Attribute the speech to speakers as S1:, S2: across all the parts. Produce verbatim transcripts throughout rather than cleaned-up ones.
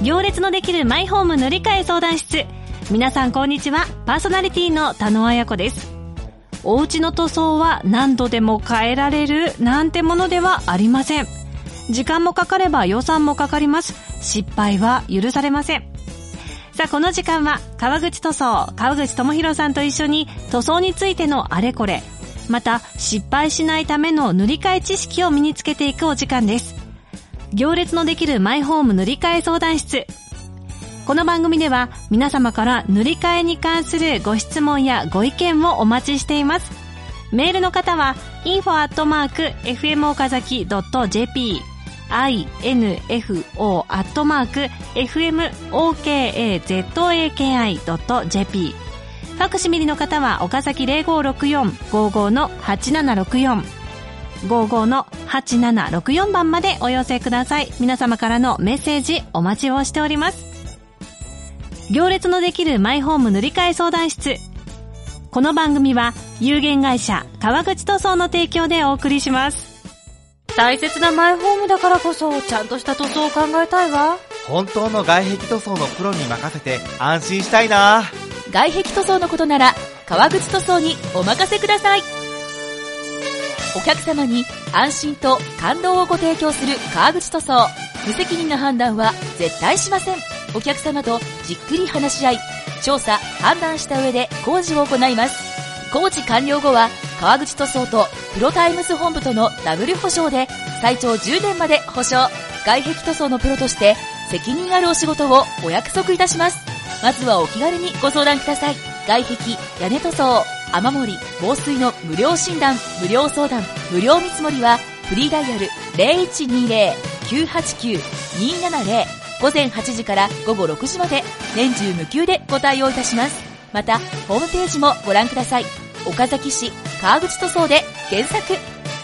S1: 行列のできるマイホーム塗り替え相談室。皆さんこんにちは。パーソナリティの田野彩子です。お家の塗装は何度でも変えられるなんてものではありません。時間もかかれば予算もかかります。失敗は許されません。さあ、この時間は川口塗装川口智博さんと一緒に塗装についてのあれこれ、また失敗しないための塗り替え知識を身につけていくお時間です。行列のできるマイホーム塗り替え相談室。この番組では皆様から塗り替えに関するご質問やご意見をお待ちしています。メールの方は インフォ アットマーク エフエム 岡崎 ドット ジェーピー インフォ アットマーク エフエム オーケーエーゼットエーケーアイ ドット ジェーピー。 ファクシミリの方は岡崎 ゼロごろくよん ごーごー のはちななろくよん ごーごー のはちななろくよん 番までお寄せください。皆様からのメッセージお待ちをしております。行列のできるマイホーム塗り替え相談室。この番組は有限会社川口塗装の提供でお送りします。大切なマイホームだからこそちゃんとした塗装を考えたいわ。
S2: 本当の外壁塗装のプロに任せて安心したいな。
S3: 外壁塗装のことなら川口塗装にお任せください。お客様に安心と感動をご提供する川口塗装。無責任な判断は絶対しません。お客様とじっくり話し合い、調査判断した上で工事を行います。工事完了後は川口塗装とプロタイムズ本部とのダブル保証で最長じゅうねんまで保証。外壁塗装のプロとして責任あるお仕事をお約束いたします。まずはお気軽にご相談ください。外壁、屋根塗装、雨漏り、防水の無料診断、無料相談、無料見積もりはフリーダイヤル ゼロいちにゼロ きゅうはちきゅう にーななゼロ。午前はちじから午後ろくじまで年中無休でご対応いたします。またホームページもご覧ください。岡崎市川口塗装で検索。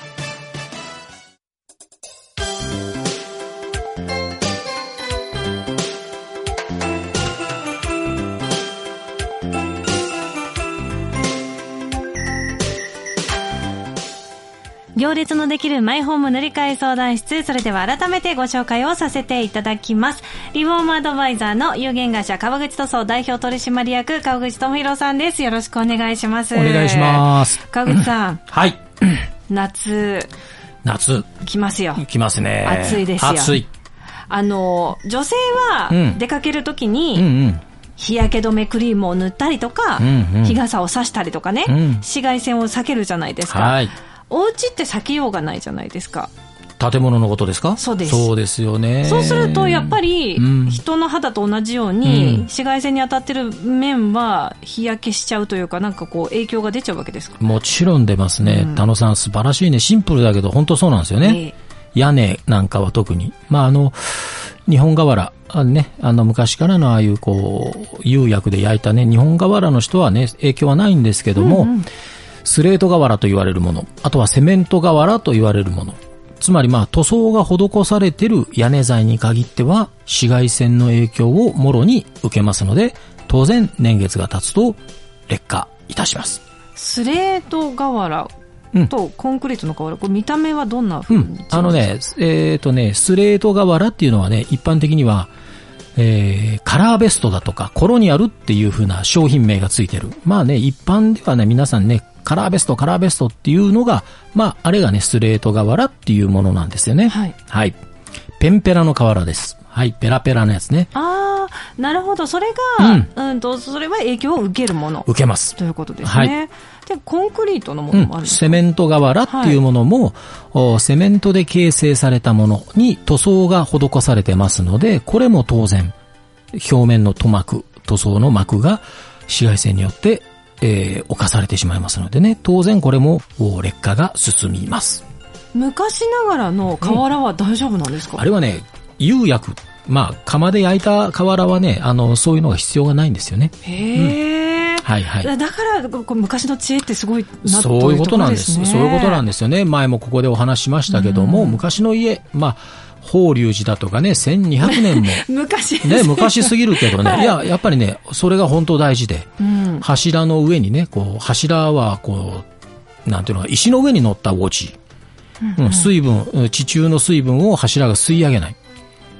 S1: 行列のできるマイホーム塗り替え相談室。それでは改めてご紹介をさせていただきます。リフォームアドバイザーの有限会社川口塗装代表取締役川口智博さんです。よろしくお願いします。
S4: お願いします。
S1: 川口さん、
S4: はい
S1: 夏
S4: 夏
S1: 来ますよ。
S4: 来ますね。
S1: 暑いですよ。
S4: 暑い。
S1: あの女性は出かけるときに、うんうんうん、日焼け止めクリームを塗ったりとか、うんうん、日傘を差したりとかね、うん、紫外線を避けるじゃないですか。はい。お家って避けようがないじゃないですか。
S4: 建物のことですか？
S1: そうです。
S4: そうですよね。
S1: そうするとやっぱり、うん、人の肌と同じように、うん、紫外線に当たってる面は日焼けしちゃうというか、なんかこう影響が出ちゃうわけですか？
S4: もちろん出ますね。うん、田野さん素晴らしいね。シンプルだけど本当そうなんですよね。えー、屋根なんかは特に、まああの日本瓦あね、あの昔からのああいうこう釉薬で焼いたね日本瓦の人はね影響はないんですけども。うんうん、スレート瓦と言われるもの、あとはセメント瓦と言われるもの、つまりまあ塗装が施されている屋根材に限っては紫外線の影響をもろに受けますので、当然年月が経つと劣化いたします。
S1: スレート瓦とコンクリートの瓦、これ見た目はどんな風に違うんですか？
S4: うん、あのね、えーとね、スレート瓦っていうのはね、一般的にはえー、カラーベストだとかコロニアルっていう風な商品名がついてる。まあね、一般ではね、皆さんね、カラーベスト、カラーベストっていうのが、まあ、あれがね、スレート瓦っていうものなんですよね。はい。はい。ペンペラの瓦です。はい、ペラペラのやつね。
S1: ああ、なるほど。それが、うん、うんと、それは影響を受けるもの。
S4: 受けます。
S1: ということですね。はい。で、コンクリートのものもあるんですか？
S4: うん、セメント瓦っていうものも、はい、セメントで形成されたものに塗装が施されてますので、これも当然、表面の塗膜、塗装の膜が紫外線によって、えー、侵されてしまいますのでね、当然これも劣化が進みます。
S1: 昔ながらの瓦は大丈夫なんですか？
S4: うん、あれはね、釉薬、まあ窯で焼いた瓦はね、あのそういうのが必要がないんですよね。
S1: へー。うん、はいはい。だからこう昔の知恵ってすごいなというところですね。そういうことなんです。
S4: そういうことなんですよね。前もここでお話しましたけども、うん、昔の家、まあ法隆寺だとかね、せんにひゃくねんも。
S1: 昔
S4: ね、昔すぎるけどね。はい、いや、やっぱりね、それが本当大事で、うん、柱の上にね、こう、柱はこう、なんていうのか、石の上に乗ったウォッチ。うんうん、水分、地中の水分を柱が吸い上げない。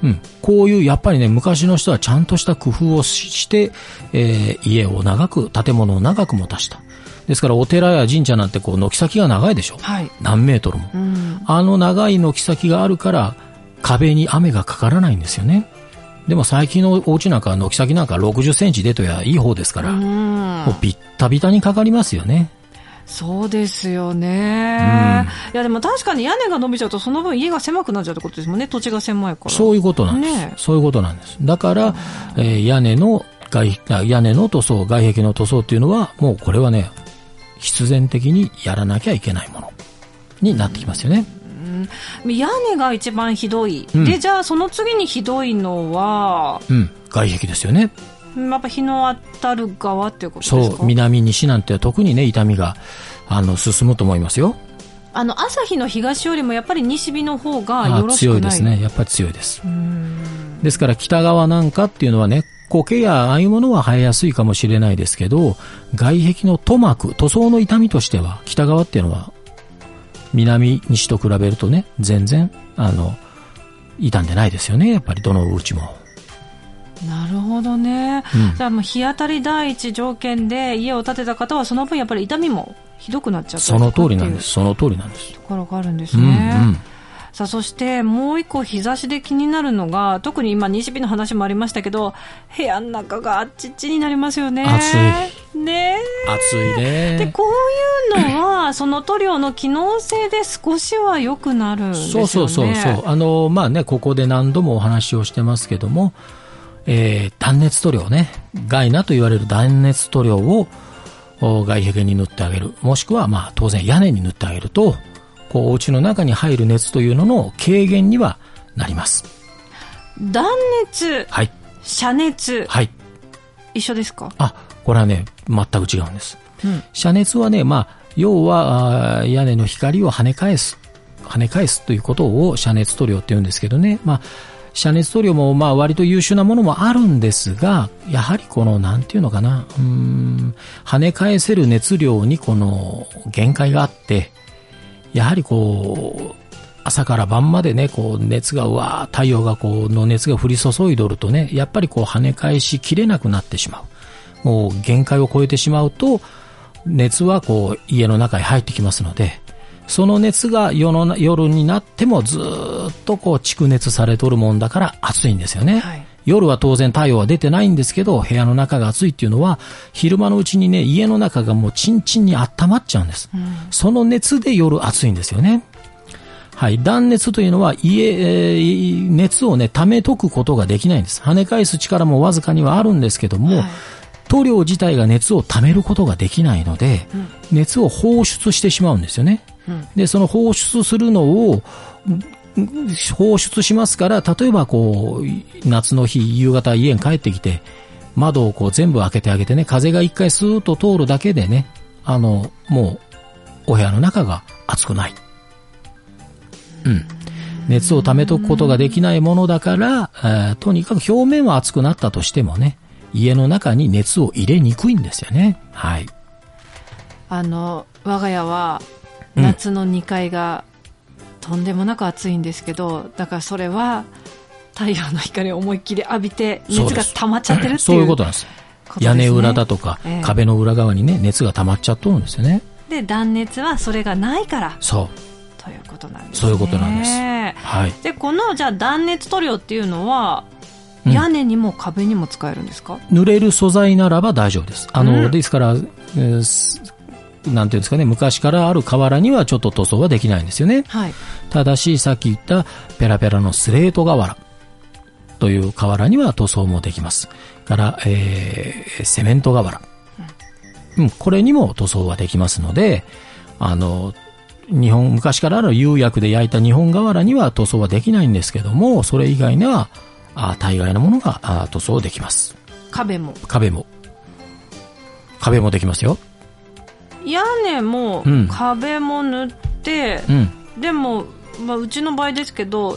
S4: うん。こういう、やっぱりね、昔の人はちゃんとした工夫をして、えー、家を長く、建物を長く持たした。ですから、お寺や神社なんてこう、軒先が長いでしょ。はい。何メートルも。うん、あの長い軒先があるから、壁に雨がかからないんですよね。でも最近のお家なんか、軒先なんかろくじゅっセンチ出とやいい方ですから、うん、もうビッタビタにかかりますよね。
S1: そうですよね、うん、いやでも確かに屋根が伸びちゃうとその分家が狭くなっちゃうってことですもんね。土地が狭いから。そういうことなんです、ね、
S4: そういうことなんです。だから、えー、屋根の外屋根の塗装、外壁の塗装っていうのはもうこれはね、必然的にやらなきゃいけないものになってきますよね。
S1: うん、屋根が一番ひどい、うん、でじゃあその次にひどいのは、
S4: うん、外壁ですよね。
S1: やっぱ日の当たる側っていうことですか。
S4: そう、南西なんて特にね、痛みがあの進むと思いますよ。
S1: あの朝日の東よりもやっぱり西日の方がよろしくない。
S4: 強いですね。やっぱり強いです。うーん、ですから北側なんかっていうのはね、苔やああいうものは生えやすいかもしれないですけど、外壁の塗膜、塗装の傷みとしては北側っていうのは南西と比べるとね、全然あの傷んでないですよね。やっぱりどのうちも。
S1: なるほどね、うん、じゃあもう日当たり第一条件で家を建てた方はその分やっぱり痛みもひどくなっちゃった。
S4: その通りなんです。その通りなんです。
S1: ところがあるんですね、うんうん。さあそしてもう一個日差しで気になるのが、特に今西日の話もありましたけど、部屋の中があっちっちになりますよね。
S4: 暑い
S1: ね、
S4: 暑いね。
S1: でこういうのはその塗料の機能性で少しは良くなるんですよね。
S4: そうそうそうそう。あのまあね、ここで何度もお話をしてますけども、えー、断熱塗料ね、ガイナと言われる断熱塗料を外壁に塗ってあげる、もしくはまあ当然屋根に塗ってあげると、こうお家の中に入る熱というのの軽減にはなります。
S1: 断熱、はい、遮熱、はい、一緒ですか。
S4: あ、これはね全く違うんです、うん、遮熱はね、まあ要は屋根の光を跳ね返す跳ね返すということを遮熱塗料って言うんですけどね、まあ遮熱塗料もまあ割と優秀なものもあるんですが、やはりこのなんていうのかな、うーん、跳ね返せる熱量にこの限界があって、やはりこう朝から晩までね、こう熱がうわー、太陽がこうの熱が降り注いどるとね、やっぱりこう跳ね返しきれなくなってしまう。もう限界を超えてしまうと熱はこう家の中に入ってきますので、その熱が夜の夜になってもずっとこう蓄熱されとるもんだから暑いんですよね、はい、夜は当然太陽は出てないんですけど、部屋の中が暑いっていうのは昼間のうちにね、家の中がもうチンチンに温まっちゃうんです、うん、その熱で夜暑いんですよね。はい、断熱というのは家、えー、熱をね溜めとくことができないんです。跳ね返す力もわずかにはあるんですけども、はい、塗料自体が熱を溜めることができないので、うん、熱を放出してしまうんですよね。でその放出するのを放出しますから、例えばこう夏の日夕方家に帰ってきて窓をこう全部開けてあげてね、風が一回スーッと通るだけでね、あのもうお部屋の中が暑くない、うん、熱を溜めとくことができないものだから、えー、とにかく表面は熱くなったとしてもね、家の中に熱を入れにくいんですよね。はい。
S1: あの我が家は夏のにかいがとんでもなく暑いんですけど、だからそれは太陽の光を思いっきり浴びて熱が溜まっちゃってるっていう、
S4: そういうことなんです。屋根裏だとか、えー、壁の裏側にね熱が溜まっちゃっとるんですよね。
S1: で断熱はそれがないから、
S4: そう
S1: ということなんですね。
S4: そういうことなんです、
S1: はい、でこのじゃあ断熱塗料っていうのは屋根にも壁にも使えるんですか。
S4: うん、濡れる素材ならば大丈夫です。あの、うん、ですから、えーなんていうんですかね、昔からある瓦にはちょっと塗装はできないんですよね、はい、ただしさっき言ったペラペラのスレート瓦という瓦には塗装もできますから、えー、セメント瓦、うん、これにも塗装はできますので、あの日本昔からある釉薬で焼いた日本瓦には塗装はできないんですけども、それ以外にはあ大概のものがあ塗装できます。
S1: 壁も
S4: 壁も壁もできますよ。
S1: 屋根も壁も塗って、うん、でも、まあ、うちの場合ですけど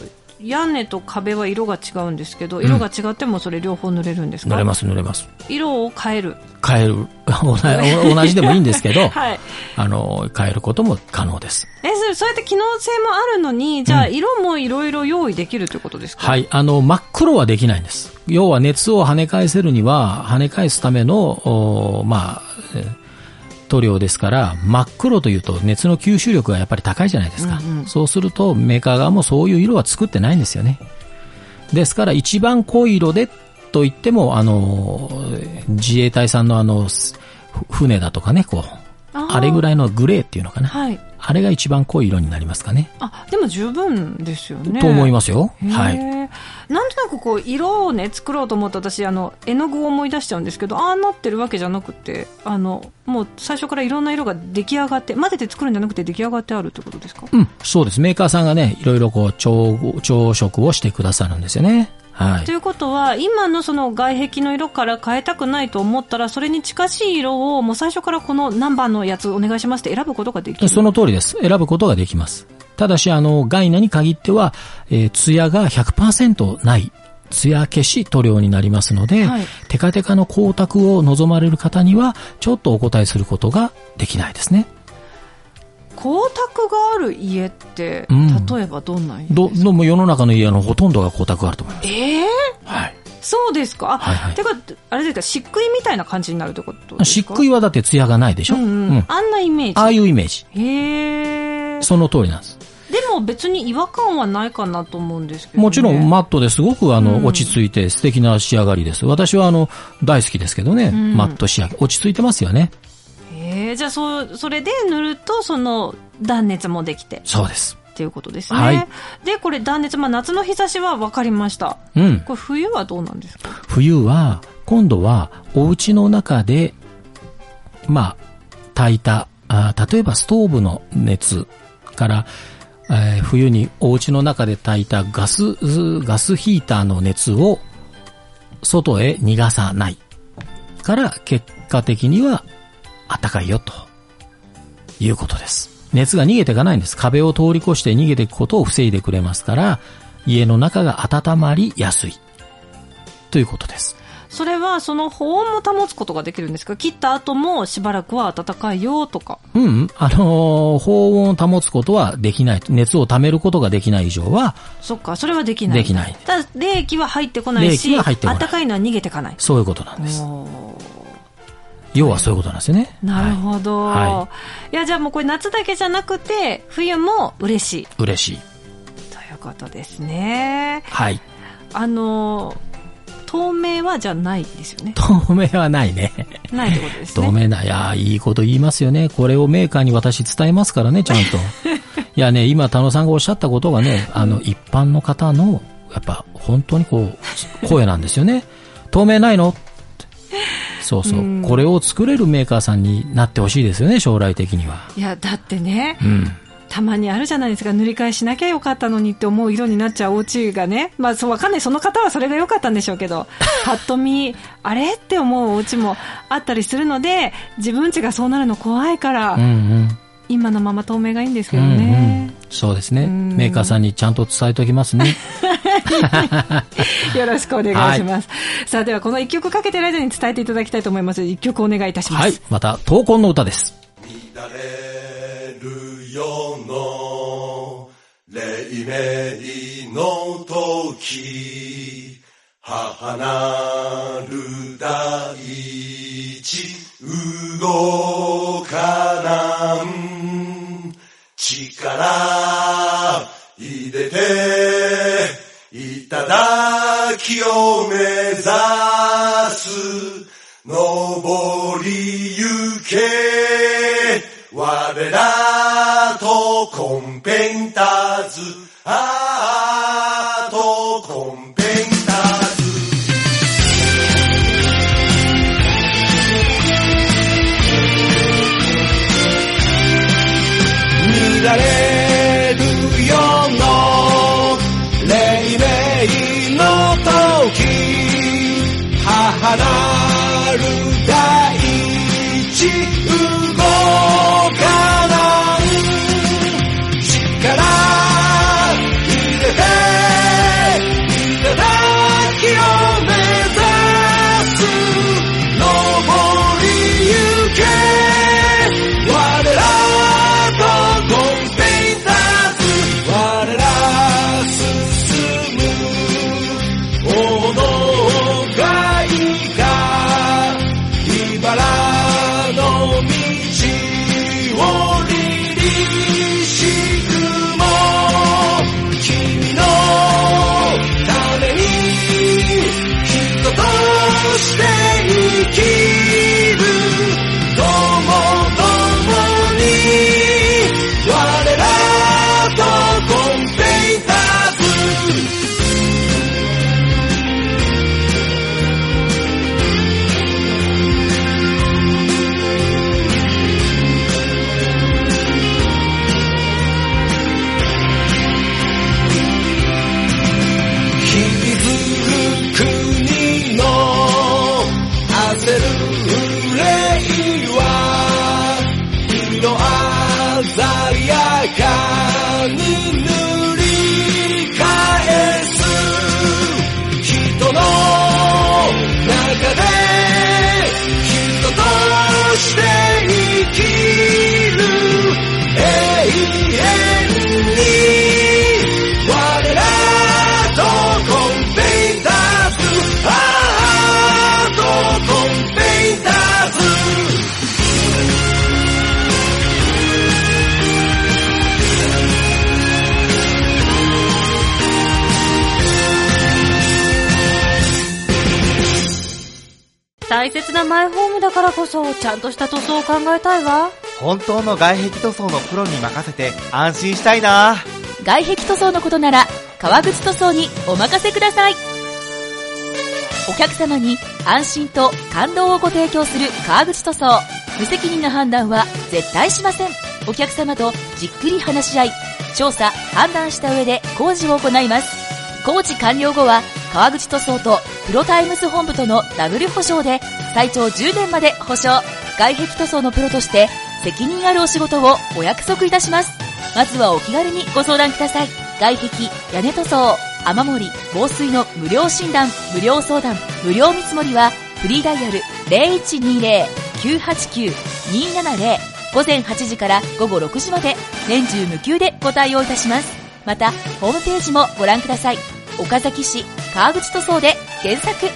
S1: 屋根と壁は色が違うんですけど、色が違ってもそれ両方塗れるんですか？
S4: 塗れます塗れます。
S1: 色を変える
S4: 変える同じでもいいんですけど、
S1: はい、
S4: あの変えることも可能です。
S1: えそれそうやって機能性もあるのに、じゃあ色もいろいろ用意できるということですか？
S4: うん、はい、あの真っ黒はできないんです。要は熱を跳ね返せるには跳ね返すためのまあ塗料ですから、真っ黒というと熱の吸収力がやっぱり高いじゃないですか。うんうん、そうするとメーカー側もそういう色は作ってないんですよね。ですから一番濃い色でと言っても、あの自衛隊さんのあの船だとかね、こう あ, あれぐらいのグレーっていうのかな、はい、あれが一番濃い色になりますかね。
S1: あ、でも十分ですよね。
S4: と思いますよ。はい。
S1: なんとなくこう色をね作ろうと思って私あの絵の具を思い出しちゃうんですけど、ああなってるわけじゃなくて、あのもう最初からいろんな色が出来上がって混ぜて作るんじゃなくて出来上がってあるってことですか？うん、
S4: そうです。メーカーさんがねいろいろこう調調色をしてくださるんですよね。はい、
S1: ということは今のその外壁の色から変えたくないと思ったら、それに近しい色をもう最初からこの何番のやつお願いしますって選ぶことができる？
S4: その通りです。選ぶことができます。ただしあのガイナに限っては、えー、艶が ひゃくパーセント ない艶消し塗料になりますので、はい、テカテカの光沢を望まれる方にはちょっとお答えすることができないですね。
S1: 光沢がある家って、うん、例えばどんな家ですか？ど
S4: ども世の中の家のほとんどが光沢があると思います。
S1: ええー、
S4: はい。
S1: そうですか。あ、はいはい、てかあれですか、漆喰みたいな感じになるってことですか？
S4: 漆喰はだって艶がないでしょ。うんうん
S1: うん、あんなイメージ。
S4: ああいうイメージ。
S1: へえ。
S4: その通りなんです。
S1: でも別に違和感はないかなと思うんですけど、ね、
S4: もちろんマットですごくあの、うん、落ち着いて素敵な仕上がりです。私はあの大好きですけどね、うん、マット仕上げ落ち着いてますよね。
S1: えー、じゃあ そ, それで塗るとその断熱もできて、
S4: そうです
S1: っていうことですね。
S4: はい、
S1: でこれ断熱、まあ、夏の日差しは分かりました、うん、これ冬はどうなんですか？
S4: 冬は今度はお家の中でまあ炊いたあ例えばストーブの熱から、えー、冬にお家の中で炊いたガスガスヒーターの熱を外へ逃がさないから結果的には暖かいよということです。熱が逃げていかないんです。壁を通り越して逃げていくことを防いでくれますから、家の中が温まりやすいということです。
S1: それはその保温も保つことができるんですか？切った後もしばらくは暖かいよとか。
S4: うん、あのー、保温を保つことはできない。熱を溜めることができない以上は。
S1: そっか、それはできない。
S4: できない。
S1: ただ冷気は入ってこないし、暖かいのは逃げていかない。
S4: そういうことなんです。要はそういうことなんですよね。
S1: なるほど、はい、いやじゃあもうこれ夏だけじゃなくて冬も嬉しい
S4: 嬉しい
S1: ということですね。
S4: はい。
S1: あの透明はじゃないですよね。
S4: 透明はないね。
S1: ないってことですね。
S4: 透明ない。いやいいこと言いますよね。これをメーカーに私伝えますからね、ちゃんと。いやね、今田野さんがおっしゃったことがね、あの一般の方のやっぱ本当にこう声なんですよね。透明ないの？そうそう、うん、これを作れるメーカーさんになってほしいですよね、将来的には。
S1: いやだってね、うん、たまにあるじゃないですか、塗り替えしなきゃよかったのにって思う色になっちゃうお家がね、まあそうわかんない、その方はそれが良かったんでしょうけどぱっと見あれって思うお家もあったりするので、自分家がそうなるの怖いから、うんうん、今のまま透明がいいんですけどね、うんうん、
S4: そうですね、メーカーさんにちゃんと伝えておきますね
S1: よろしくお願いします、はい、さあではこの一曲かけてる間に伝えていただきたいと思います。一曲お願いいたします。
S4: はい、また闘魂の歌です。
S5: 乱れる世の黎明の時、母なる大地動かなん力入れていただきを目指す登りゆけ我らとコンペンターズあーとコンペンターズ乱れるよの黎明の時、母なる大地動かなん力入
S1: 大切なマイホームだからこそ、ちゃんとした塗装を考えたいわ。
S2: 本当の外壁塗装のプロに任せて安心したいな。
S3: 外壁塗装のことなら川口塗装にお任せください。お客様に安心と感動をご提供する川口塗装。無責任な判断は絶対しません。お客様とじっくり話し合い、調査判断した上で工事を行います。工事完了後は川口塗装とプロタイムズ本部とのダブル保証で最長じゅうねんまで保証。外壁塗装のプロとして責任あるお仕事をお約束いたします。まずはお気軽にご相談ください。外壁、屋根塗装、雨漏り、防水の無料診断、無料相談、無料見積もりはフリーダイヤル ゼロいちにゼロ きゅうはちきゅう にーななゼロ 午前はちじから午後ろくじまで年中無休でご対応いたします。またホームページもご覧ください。岡崎市川口塗装で検索。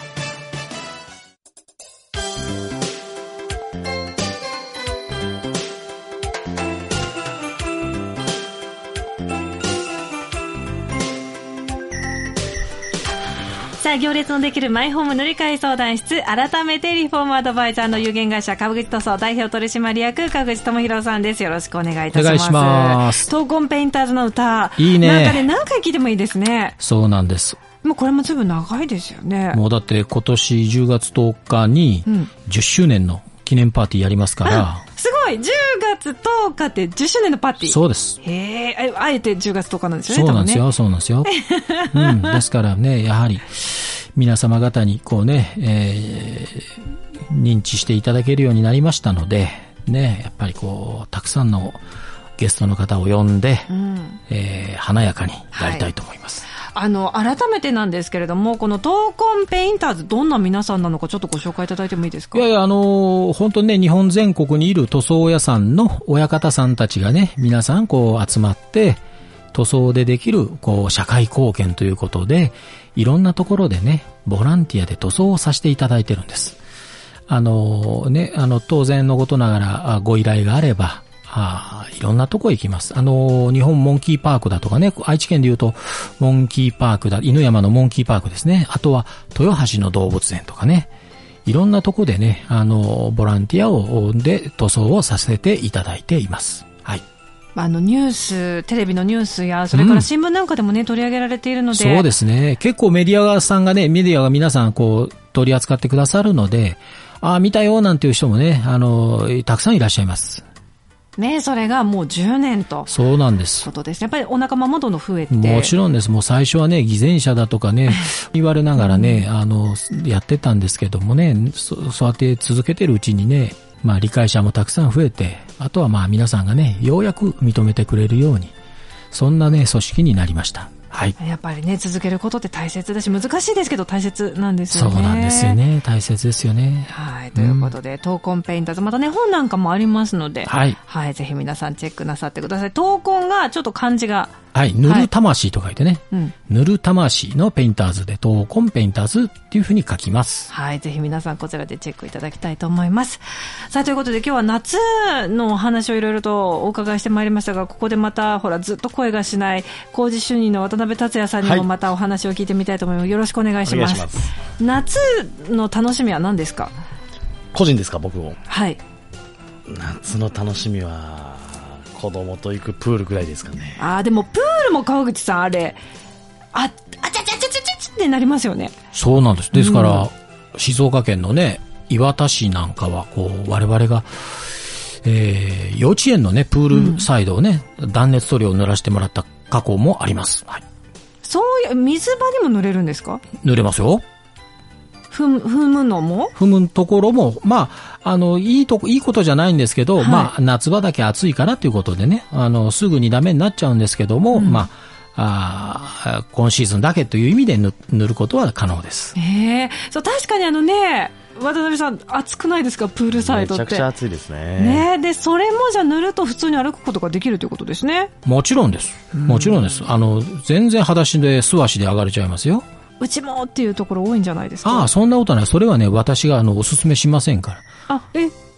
S1: さあ、行列のできるマイホーム塗り替え相談室、改めてリフォームアドバイザーの有限会社川口塗装代表取締役川口智博さんです。よろしくお願いいたします。
S4: お願いします。
S1: 闘魂ペインターズの歌、
S4: いいね。
S1: なんかね、何回聴いてもいいですね。
S4: そうなんです。
S1: もうこれもずいぶん長いですよね。
S4: もうだって今年じゅうがつとおかにじゅっしゅうねんの記念パーティーやりますから、うん、
S1: すごい。じゅうがつとおかってじゅっしゅうねんのパーティー。
S4: そうです。
S1: へえ、あえてじゅうがつとおかなんですよね。
S4: そうなんですよ、ね、そうなんですよ、うん、ですからね、やはり皆様方にこうね、えー、認知していただけるようになりましたのでね、やっぱりこうたくさんのゲストの方を呼んで、うんえー、華やかにやりたいと思います、
S1: はい、あの改めてなんですけれども、この闘魂ペインターズ、どんな皆さんなのかちょっとご紹介いただいてもいいですか。
S4: いやいや、あのー、本当にね、日本全国にいる塗装屋さんの親方さんたちがね、皆さんこう集まって塗装でできるこう社会貢献ということで、いろんなところでね、ボランティアで塗装をさせていただいてるんです。あのー、ね、あの当然のことながらご依頼があれば、あいろんなとこ行きます。あのー、日本モンキーパークだとかね、愛知県でいうとモンキーパークだ、犬山のモンキーパークですね。あとは豊橋の動物園とかね、いろんなとこでね、あのー、ボランティアをで塗装をさせていただいています。はい。
S1: あのニュース、テレビのニュースや、それから新聞なんかでもね、うん、取り上げられているので。
S4: そうですね。結構メディアさんがね、メディアが皆さんこう取り扱ってくださるので、ああ見たよなんていう人もね、あのたくさんいらっしゃいます。
S1: ね、それがもうじゅうねんと。
S4: そうなんです。
S1: ことです。やっぱりお仲間もどんどん増えて。
S4: もちろんです。もう最初はね、偽善者だとかね、言われながらね、うん、あのやってたんですけどもね、そ、そうやって続けてるうちにね。まあ理解者もたくさん増えて、あとはまあ皆さんがね、ようやく認めてくれるように、そんなね、組織になりました。はい。
S1: やっぱりね、続けることって大切だし、難しいですけど大切なんですよね。
S4: そうなんですよね。大切ですよね。
S1: はい。ということで、うん、闘魂ペインターズ、またね、本なんかもありますので、はい。はい。ぜひ皆さんチェックなさってください。闘魂がちょっと漢字が、
S4: はい。塗る魂と書いてね。はい、うん。塗る魂のペインターズで、闘魂ペインターズっていうふうに書きます。
S1: はい。ぜひ皆さんこちらでチェックいただきたいと思います。さあ、ということで今日は夏のお話をいろいろとお伺いしてまいりましたが、ここでまた、ほら、ずっと声がしない、工事主任の渡辺達也さんにもまたお話を聞いてみたいと思います。はい、よろしくお願いします。お願いします。夏の楽しみは何ですか？
S6: 個人ですか、僕も。
S1: はい。
S6: 夏の楽しみは、子供と行くプールぐらいですかね。
S1: ああ、でもプールも川口さん、あれ、あ、あちゃちゃちゃちゃちゃちゃってなりますよね。
S4: そうなんです。ですから、うん、静岡県のね、磐田市なんかは、こう、我々が、えー、幼稚園のね、プールサイドをね、うん、断熱塗料を塗らせてもらった過去もあります。はい。
S1: そういう、水場にも塗れるんですか？
S4: 塗れますよ。
S1: 踏む、踏むのも
S4: 踏むところも、まあ、あの、いいとこ、いいことじゃないんですけど、はい、まあ、夏場だけ暑いからということでね、あの、すぐにダメになっちゃうんですけども、うん、まあ、あ、今シーズンだけという意味で塗ることは可能です。
S1: ええ、そう、確かにあのね、渡辺さん、暑くないですか、プールサイドって。
S6: めちゃくちゃ暑いですね。
S1: ね、で、それもじゃあ塗ると普通に歩くことができるということですね。
S4: もちろんです。もちろんです。あの、全然裸足で素足で上がれちゃいますよ。
S1: うちもっていうところ多いんじゃないですか。
S4: ああ、そんなことない。それはね、私があのおすすめしませんから。
S1: あ、え、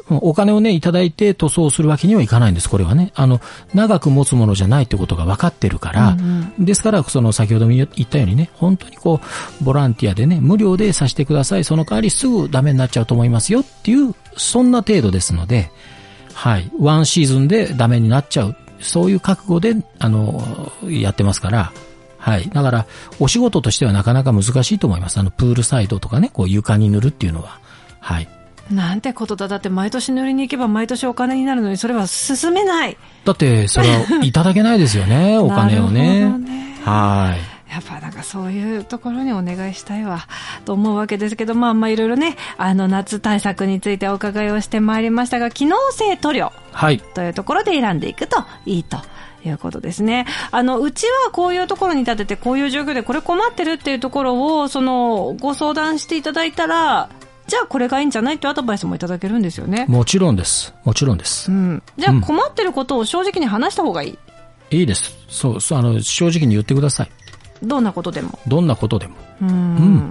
S4: お金をね、いただいて塗装するわけにはいかないんです、これはね。あの、長く持つものじゃないってことが分かってるから、うんうん、ですから、その、先ほども言ったようにね、本当にこう、ボランティアでね、無料でさせてください。その代わりすぐダメになっちゃうと思いますよっていう、そんな程度ですので、はい。ワンシーズンでダメになっちゃう。そういう覚悟で、あの、やってますから、はい。だから、お仕事としてはなかなか難しいと思います。あの、プールサイドとかね、こう床に塗るっていうのは。はい。
S1: なんてことだ。だって毎年塗りに行けば毎年お金になるのに、それは進めない。
S4: だって、それはいただけないですよね、お金をね。
S1: なるほどね。
S4: はい。
S1: やっぱなんかそういうところにお願いしたいわと思うわけですけど、まあまあいろいろね、あの夏対策についてお伺いをしてまいりましたが、機能性塗料というところで選んでいくといいということですね。あのうちはこういうところに立ててこういう状況でこれ困ってるっていうところをそのご相談していただいたら、じゃあこれがいいんじゃないっていうアドバイスもいただけるんですよね。
S4: もちろんです。もちろんです。
S1: うん、じゃあ困ってることを正直に話した方がいい。
S4: うん、いいです。そうそう、あの正直に言ってください。
S1: どんなことでも。
S4: どんなことでも。
S1: うん、うん。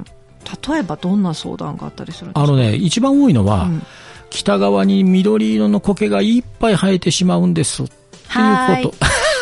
S1: 例えばどんな相談があったりするんですか？
S4: あのね、一番多いのは、うん、北側に緑色の苔がいっぱい生えてしまうんですっていうこと。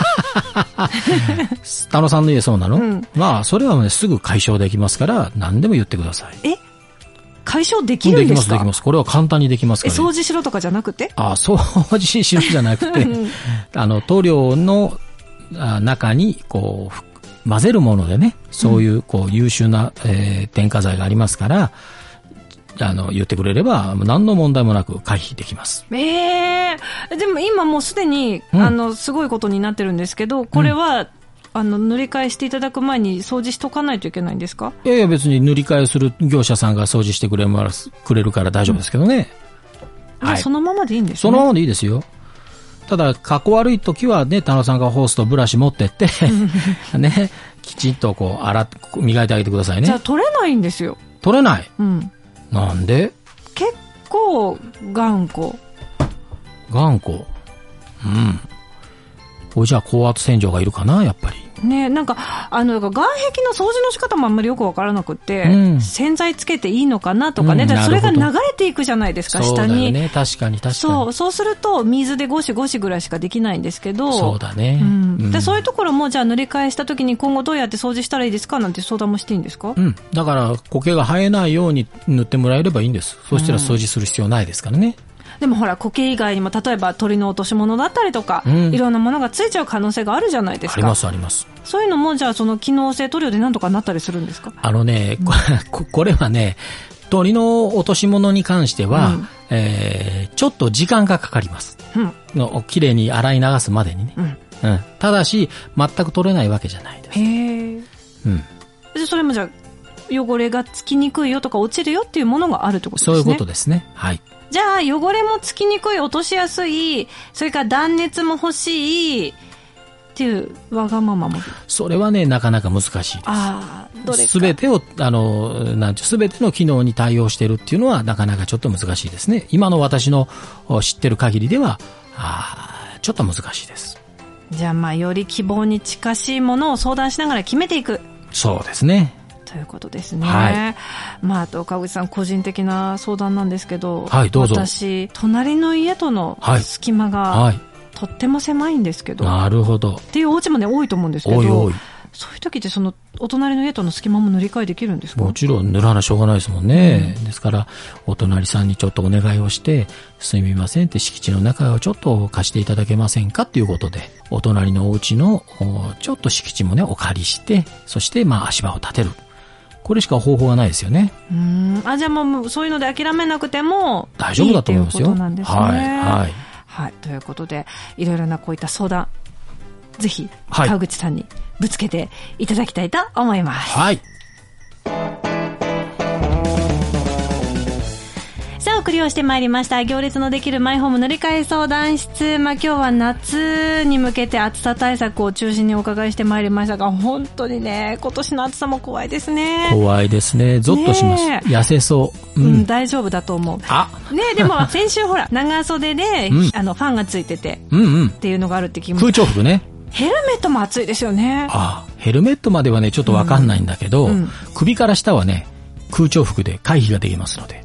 S4: 田野さんの家そうなの？うん、まあそれはねすぐ解消できますから何でも言ってください。
S1: え？解消できるんですか？できますできます。こ
S4: れは簡単にできますから、ね。
S1: え、掃除しろとかじゃなくて？
S4: あ、掃除しろじゃなくて、あの塗料の中にこう混ぜるものでね、そういうこう優秀な、えー、添加剤がありますから、あの言ってくれれば何の問題もなく回避できます。
S1: ええー、でも今もうすでに、うん、あのすごいことになってるんですけど、これは、うん、あの塗り替えしていただく前に掃除しとかないといけないんですか？
S4: いやいや、別に塗り替えする業者さんが掃除してくれますくれるから大丈夫ですけどね。
S1: うん、はい、そのままでいいんですね。
S4: そのままでいいですよ。ただ、かっこ悪い時はね、田野さんがホースとブラシ持ってって、ね、きちんとこう、洗って、磨いてあげてくださいね。
S1: じゃあ、取れないんですよ。
S4: 取れない？
S1: うん。
S4: なんで？
S1: 結構、頑固。
S4: 頑固。うん。これじゃあ、高圧洗浄がいるかな、やっぱり。
S1: ね、なんか、あの、外壁の掃除の仕方もあんまりよくわからなくて、うん、洗剤つけていいのかなとかね、うん、だからそれが流れていくじゃないですか、下に。
S4: そうだよね、確かに確かに。
S1: そう、そうすると、水でゴシゴシぐらいしかできないんですけど、
S4: そうだね。
S1: うん、でそういうところも、じゃあ塗り替えした時に今後どうやって掃除したらいいですかなんて相談もしていいんですか？
S4: うん。だから、苔が生えないように塗ってもらえればいいんです。そうしたら掃除する必要ないですからね。
S1: でもほら、苔以外にも例えば鳥の落とし物だったりとか、うん、いろんなものがついちゃう可能性があるじゃないですか。
S4: ありますあります。
S1: そういうのもじゃあその機能性塗料で何とかなったりするんですか？
S4: あのね、うん、こ, これはね、鳥の落とし物に関しては、うん、えー、ちょっと時間がかかります。うん、のきれいに洗い流すまでにね、うんうん。ただし全く取れないわけじゃないです。
S1: へー。うん。でそれもじゃあ汚れがつきにくいよとか落ちるよっていうものがあるってことですね。
S4: そういうことですね。はい。
S1: じゃあ汚れもつきにくい、落としやすい、それから断熱も欲しいっていうわがままも。
S4: それはね、なかなか難しいです。
S1: ああ、どれか。
S4: すべてを、あの、なんていう、すべての機能に対応しているっていうのはなかなかちょっと難しいですね。今の私の知ってる限りでは、あちょっと難しいです。
S1: じゃあまあ、より希望に近しいものを相談しながら決めていく。
S4: そうですね。
S1: ということですね。
S4: はい、
S1: まあ、あと川口さん個人的な相談なんですけど、
S4: はい、どうぞ。
S1: 私隣の家との隙間が、はいはい、とっても狭いんですけど、
S4: なるほど
S1: っていうお家もね多いと思うんですけど、
S4: おいおい、
S1: そういう時ってそのお隣の家との隙間も塗り替えできるんですか？
S4: もちろん塗らなしょうがないですもんね、うん、ですからお隣さんにちょっとお願いをして、すみませんって敷地の中をちょっと貸していただけませんかっていうことで、お隣のお家のちょっと敷地もねお借りして、そしてまあ足場を立てる、これしか方法がないですよね。
S1: うーん、あ、じゃあもうそういうので諦めなくても
S4: 大丈夫だと思いますよ。
S1: いいっていうことなんですね。
S4: はいはい
S1: はい、ということでいろいろなこういった相談、ぜひ川口さんにぶつけていただきたいと思います。
S4: はい。
S1: さあ、お送りをしてまいりました行列のできるマイホーム塗り替え相談室。まあ、今日は夏に向けて暑さ対策を中心にお伺いしてまいりましたが、本当にね、今年の暑さも怖いですね。
S4: 怖いですね。ゾッとします。ね、痩せそう、
S1: うん、うん、大丈夫だと思う。
S4: あ、
S1: ね、でも先週ほら長袖で、うん、あのファンがついてて、うんうん、っていうのがあるって聞きました。
S4: 空調服ね。
S1: ヘルメットも暑いですよね。
S4: ああ、ヘルメットまではねちょっとわかんないんだけど、うんうん、首から下はね空調服で回避ができますので。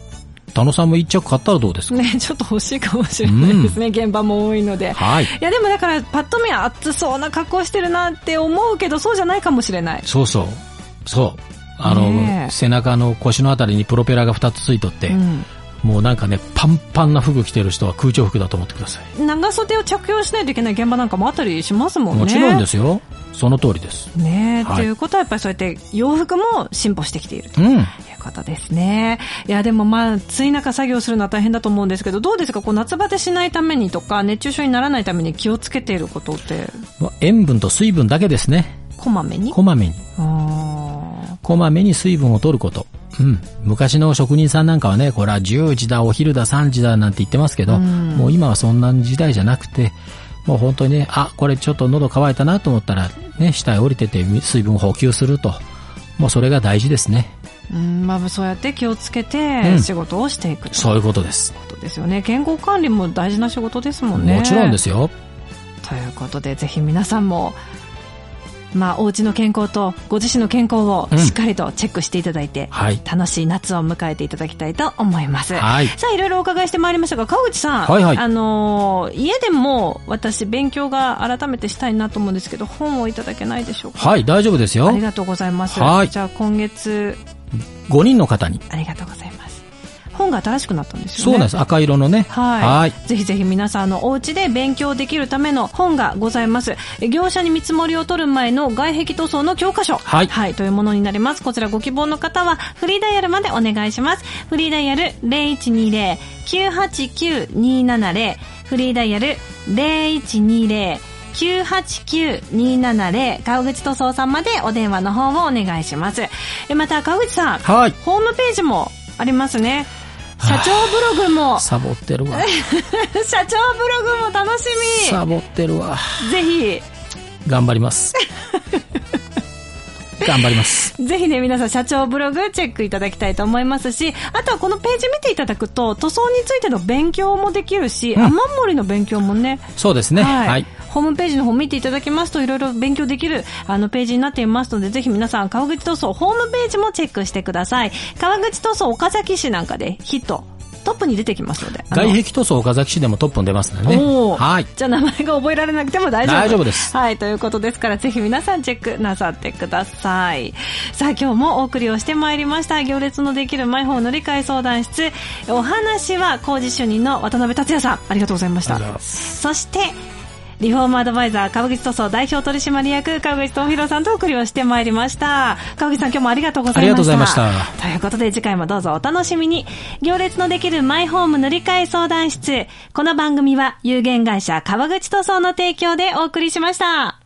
S4: 田野さんも一着買ったらどうですか
S1: ね、ちょっと欲しいかもしれないですね、うん、現場も多いので。
S4: はい。い
S1: やでもだからパッと見は暑そうな格好してるなって思うけど、そうじゃないかもしれない。
S4: そうそう。そう。あの、ね、背中の腰のあたりにプロペラがふたつついとって、うん、もうなんかね、パンパンな服着てる人は空調服だと思ってください。
S1: 長袖を着用しないといけない現場なんかもあったりしますもんね。
S4: もちろんですよ。その通りです。
S1: ねえ、はい、ということはやっぱりそうやって洋服も進歩してきているということですね。うん、いやでもまあ暑い中作業するのは大変だと思うんですけど、どうですか、こう夏バテしないためにとか熱中症にならないために気をつけていることって。
S4: 塩分と水分だけですね。
S1: こまめに。
S4: こまめに。あこまめに水分を取ること。うん、昔の職人さんなんかはね、これはじゅうじだ、お昼だ、さんじだなんて言ってますけど、うん、もう今はそんな時代じゃなくて、もう本当にね、あ、これちょっと喉乾いたなと思ったら、ね、下へ降りてて水分補給すると。もうそれが大事ですね。
S1: うん、まあそうやって気をつけて仕事をしていくと、うん、
S4: そういうことです。
S1: ことですよね。健康管理も大事な仕事ですもんね。
S4: もちろんですよ。
S1: ということで、ぜひ皆さんも、まあ、お家の健康とご自身の健康をしっかりとチェックしていただいて、うんはい、楽しい夏を迎えていただきたいと思います。はい、さあいろいろお伺いしてまいりましたが、川口さん、はいはい、あのー、家でも私勉強が改めてしたいなと思うんですけど、本をいただけないでしょうか。
S4: はい、大丈夫ですよ。
S1: ありがとうございます。はい、じゃあ今月
S4: ごにんの方に
S1: ありがとうございます。本が新しくなったんですよね。
S4: そうなんです。赤色のね。
S1: はい。はい。ぜひぜひ皆さんのお家で勉強できるための本がございます。業者に見積もりを取る前の外壁塗装の教科書。はい。はい。というものになります。こちらご希望の方はフリーダイヤルまでお願いします。フリーダイヤル ゼロいちにゼロ きゅうはちきゅう にななゼロ。フリーダイヤル ゼロいちにゼロ きゅうはちきゅう にななゼロ 川口塗装さんまでお電話の方をお願いします。また川口さん。はい。ホームページもありますね。社長ブログも
S4: サボってるわ。
S1: 社長ブログも楽しみ。
S4: サボってるわ。
S1: ぜひ
S4: 頑張ります頑張ります。
S1: ぜひね、皆さん社長ブログチェックいただきたいと思いますし、あとはこのページ見ていただくと塗装についての勉強もできるし、うん、雨漏りの勉強もね。
S4: そうですね。はい、はい。
S1: ホームページの方見ていただきますといろいろ勉強できるあのページになっていますので、ぜひ皆さん川口塗装ホームページもチェックしてください。川口塗装岡崎市なんかでヒットトップに出てきますので、
S4: 外壁塗装岡崎市でもトップに出ますのでね。はい。
S1: じゃあ名前が覚えられなくても大丈夫。
S4: 大丈夫です。
S1: はい、ということですからぜひ皆さんチェックなさってください。さあ今日もお送りをしてまいりました行列のできるマイホーム乗り換え相談室。お話は工事主任の渡辺達也さん、ありがとうございました。そしてリフォームアドバイザー川口塗装代表取締役川口智弘さんとお送りをしてまいりました。川口さん今日もありがとうございました。
S4: ありがとうございました。
S1: ということで次回もどうぞお楽しみに。行列のできるマイホーム乗り換え相談室。この番組は有限会社川口塗装の提供でお送りしました。